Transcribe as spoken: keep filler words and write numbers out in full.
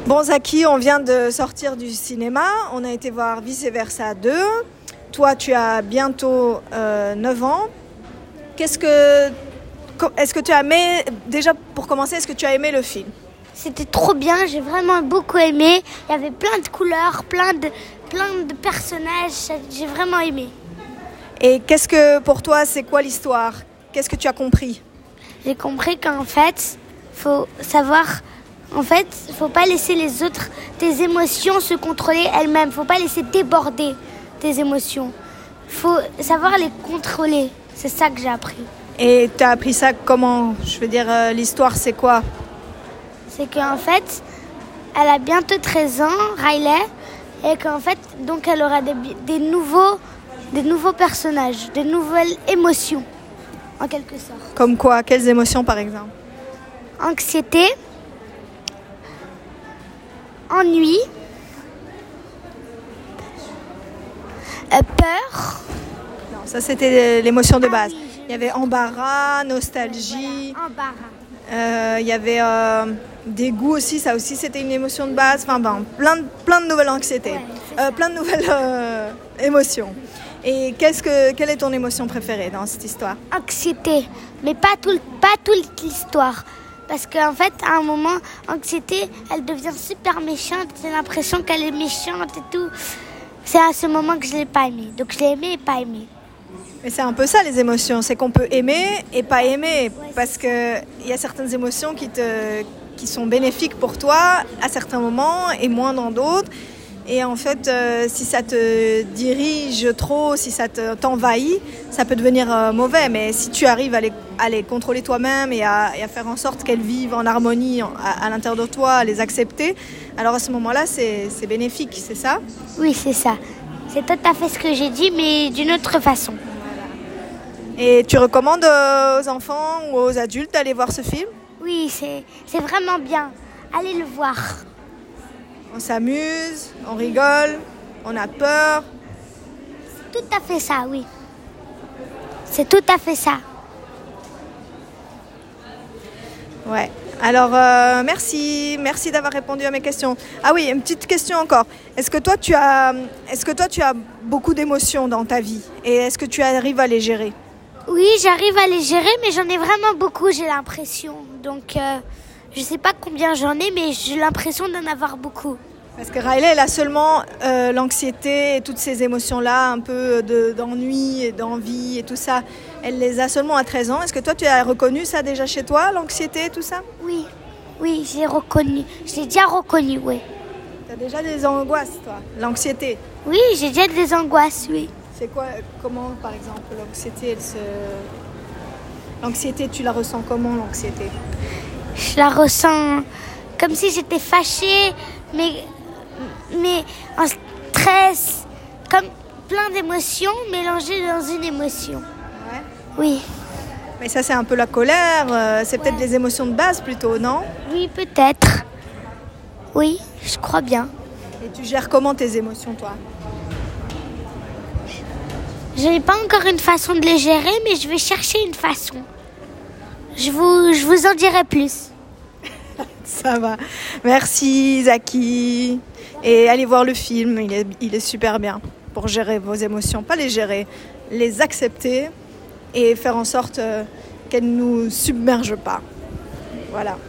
Bon Zaki, on vient de sortir du cinéma, on a été voir Vice Versa deux. Toi, tu as bientôt euh, neuf ans. Qu'est-ce que, est-ce que tu as aimé, déjà pour commencer, est-ce que tu as aimé le film ? C'était trop bien, j'ai vraiment beaucoup aimé. Il y avait plein de couleurs, plein de, plein de personnages, j'ai vraiment aimé. Et qu'est-ce que pour toi, c'est quoi l'histoire ? Qu'est-ce que tu as compris ? J'ai compris qu'en fait, faut savoir... En fait, il ne faut pas laisser les autres, tes émotions se contrôler elles-mêmes. Il ne faut pas laisser déborder tes émotions. Il faut savoir les contrôler. C'est ça que j'ai appris. Et tu as appris ça comment ? Je veux dire, euh, l'histoire, c'est quoi ? C'est qu'en fait, elle a bientôt treize ans, Riley, et qu'en fait, donc elle aura des, des, nouveaux, des nouveaux personnages, des nouvelles émotions, en quelque sorte. Comme quoi ? Quelles émotions, par exemple ? Anxiété. Ennui, euh, peur. Non, ça c'était l'émotion de base. Ah, oui, il y avait embarras, nostalgie. Voilà, embarras. Euh, il y avait euh, dégoût aussi, ça aussi c'était une émotion de base. Enfin bon, plein de, plein de nouvelles anxiétés, ouais, euh, plein de nouvelles euh, émotions. Et qu'est-ce que, quelle est ton émotion préférée dans cette histoire ? Anxiété, mais pas, tout, pas toute l'histoire. Parce qu'en fait, à un moment, anxiété, elle devient super méchante. J'ai l'impression qu'elle est méchante et tout. C'est à ce moment que je ne l'ai pas aimée. Donc je l'ai aimée et pas aimée. Mais c'est un peu ça les émotions. C'est qu'on peut aimer et pas aimer. Ouais, parce qu'il y a certaines émotions qui, te, qui sont bénéfiques pour toi à certains moments et moins dans d'autres. Et en fait, euh, si ça te dirige trop, si ça te, t'envahit, ça peut devenir euh, mauvais. Mais si tu arrives à les, à les contrôler toi-même et à, et à faire en sorte qu'elles vivent en harmonie à, à l'intérieur de toi, à les accepter, alors à ce moment-là, c'est, c'est bénéfique, c'est ça ? Oui, c'est ça. C'est tout à fait ce que j'ai dit, mais d'une autre façon. Voilà. Et tu recommandes euh, aux enfants ou aux adultes d'aller voir ce film ? Oui, c'est, c'est vraiment bien. Allez le voir. On s'amuse, on rigole, on a peur. C'est tout à fait ça, oui. C'est tout à fait ça. Ouais. Alors, euh, merci. Merci d'avoir répondu à mes questions. Ah oui, une petite question encore. Est-ce que toi, tu as, est-ce que toi, tu as beaucoup d'émotions dans ta vie ? Et est-ce que tu arrives à les gérer ? Oui, j'arrive à les gérer, mais j'en ai vraiment beaucoup, j'ai l'impression. Donc... Euh... Je ne sais pas combien j'en ai, mais j'ai l'impression d'en avoir beaucoup. Parce que Riley, elle a seulement euh, l'anxiété et toutes ces émotions-là, un peu de, d'ennui et d'envie et tout ça. Elle les a seulement à treize ans. Est-ce que toi, tu as reconnu ça déjà chez toi, l'anxiété et tout ça ? Oui, oui, j'ai reconnu. Je l'ai déjà reconnu, oui. Tu as déjà des angoisses, toi, l'anxiété ? Oui, j'ai déjà des angoisses, oui. C'est quoi, comment, par exemple, l'anxiété, elle se... L'anxiété, tu la ressens comment, l'anxiété ? Je la ressens comme si j'étais fâchée, mais, mais en stress, comme plein d'émotions mélangées dans une émotion. Ouais. Oui. Mais ça, c'est un peu la colère, euh, c'est peut-être ouais. les émotions de base plutôt, non ? Oui, peut-être. Oui, je crois bien. Et tu gères comment tes émotions, toi ? Je n'ai pas encore une façon de les gérer, mais je vais chercher une façon. Je vous, je vous en dirai plus. Ça va. Merci Zaki. Et allez voir le film, il est, il est super bien pour gérer vos émotions. Pas les gérer, les accepter et faire en sorte qu'elles ne nous submergent pas. Voilà.